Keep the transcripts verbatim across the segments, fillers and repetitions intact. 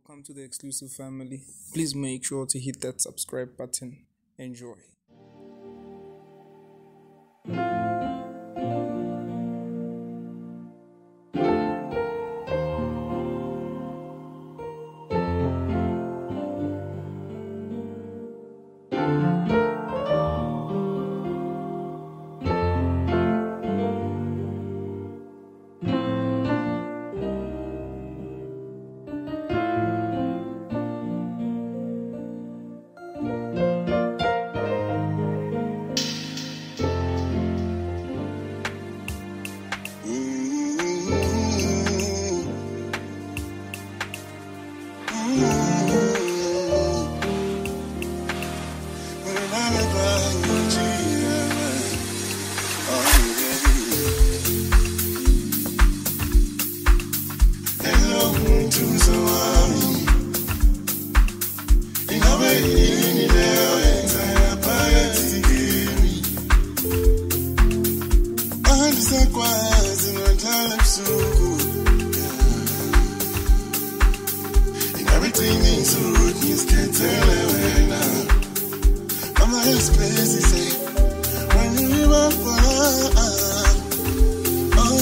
Welcome to the exclusive family. Please make sure to hit that subscribe button. Enjoy. Everything is so root, you can't tell it now. I'm not his place, he say. When you were far, oh,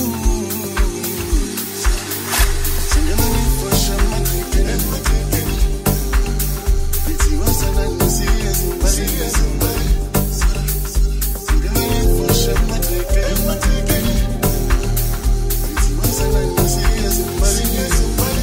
so you're not in for sure, my taking it, my taking it. It's you, and I see it, somebody, somebody. So you're not in for sure, my taking it, my taking it. It's you, and I see it, somebody, somebody.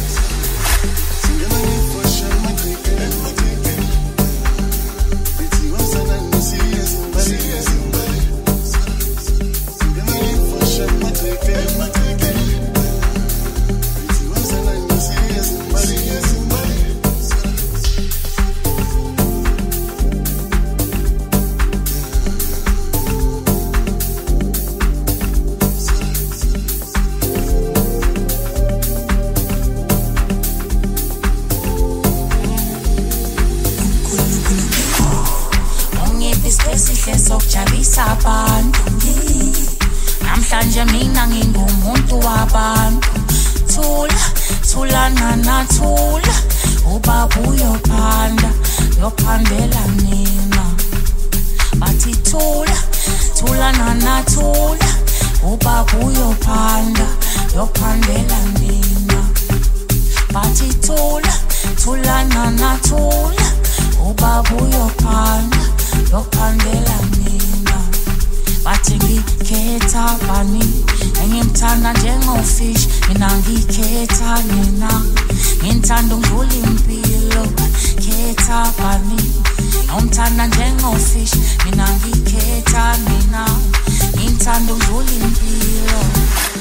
Sokujabisa abantu namhlanje mina ngingumuntu wabantu thula thula nana thula ubaba uyophanda yophandela mina bathi thula thula nana thula ubaba uyophanda yophandela mina bathi thula thula nana thula ubaba uyophanda yophandela mina bathi ngikhetha bani engimthanda njengofish mina ngikhetha nina ngithanda ungidlula impilo khetha bani ngomthanda njengofish mina ngikhetha nina ngithanda ungidlula impilo